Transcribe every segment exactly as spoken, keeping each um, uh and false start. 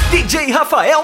D J Rafael.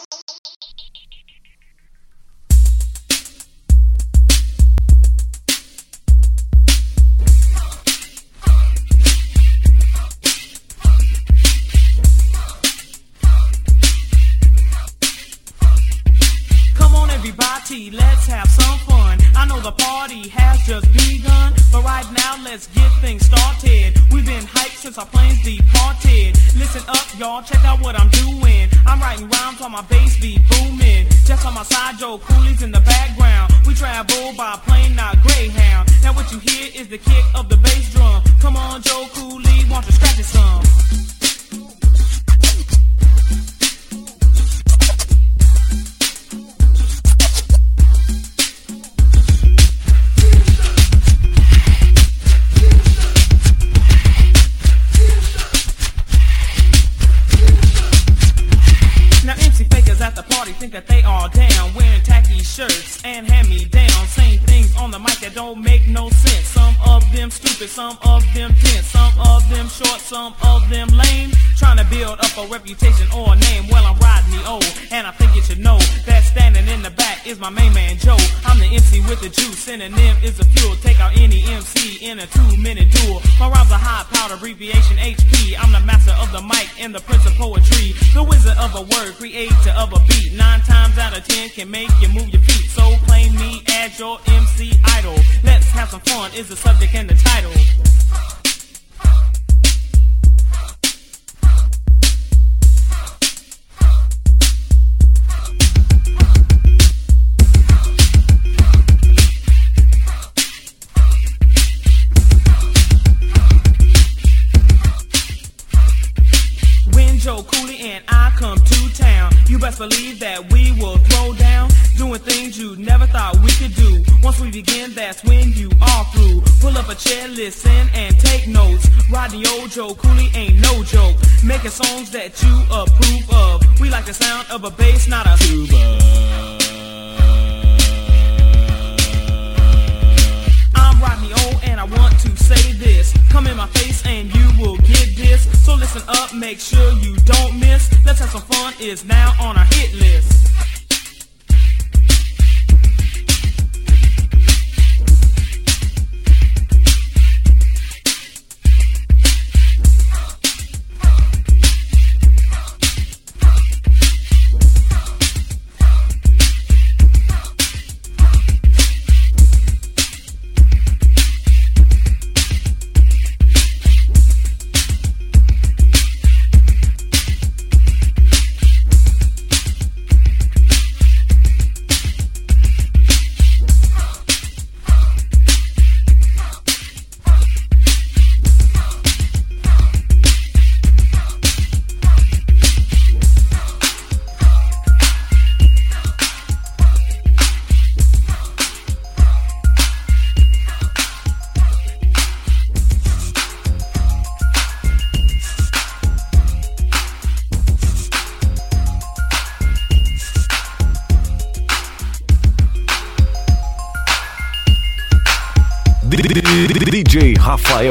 Everybody, let's have some fun. I know the party has just begun, but right now let's get things started. We've been hyped since our planes departed. Listen up, y'all, check out what I'm doing. I'm writing rhymes on my bass beat booming. Just on my side, Joe Cooley's in the background. We travel by plane, not Greyhound. Now what you hear is the kick of the bass drum. Come on, Joe Cooley, want to scratch it some? Think that they are down, wearing tacky shirts and hand-me-down, saying things on the mic that don't make no sense. Some of them stupid, some of them tense, some of them short, some of them lame, trying to build up a reputation or a name. Well, I'm Rodney O, and I think you should know that standing in the back is my main man Joe. I'm the M C with the juice, synonym is the fuel. Take out any M C in a two-minute duel. My rhymes are high-powered, abbreviation H P. I'm the master of the mic and the prince of poetry, the wizard of a word, creator of a beat. Nine times out of ten can make you move your feet. So claim me as your M C idol. Let's have some fun is the subject and the title. Joe Cooley and I come to town. You best believe that we will throw down, doing things you never thought we could do. Once we begin, that's when you are through. Pull up a chair, listen and take notes. Rodney O, Joe Cooley ain't no joke. Making songs that you approve of. We like the sound of a bass, not a tuba. I'm Rodney O and I want to say this. Come in my face and you will get this. So listen up, make sure you don't miss. Let's have some fun is now on our hit list. D J Rafael.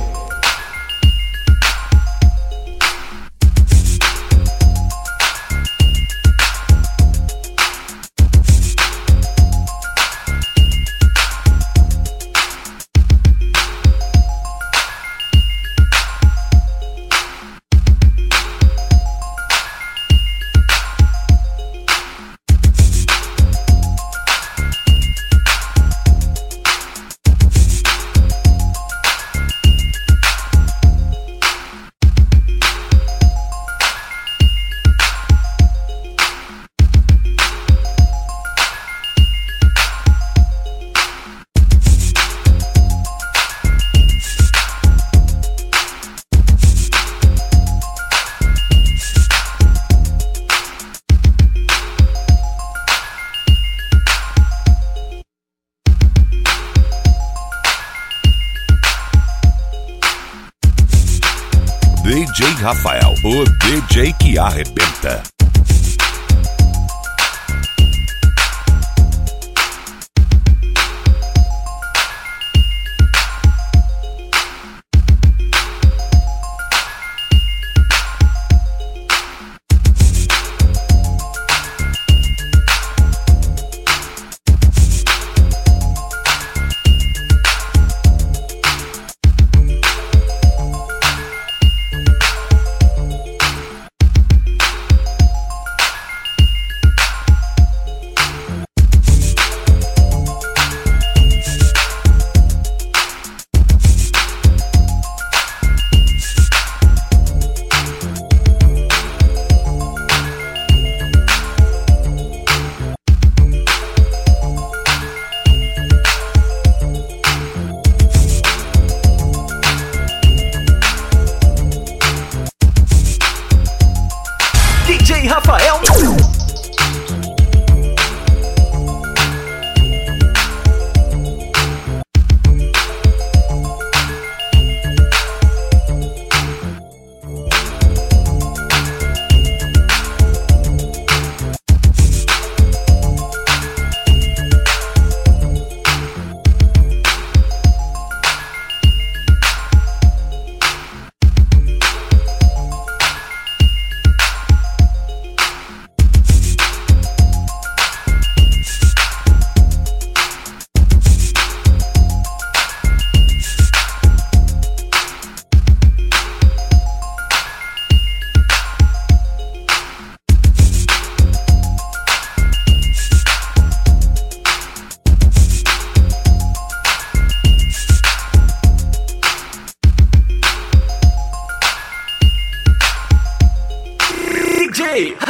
D J Rafael, o D J que arrebenta. J Rafael. D J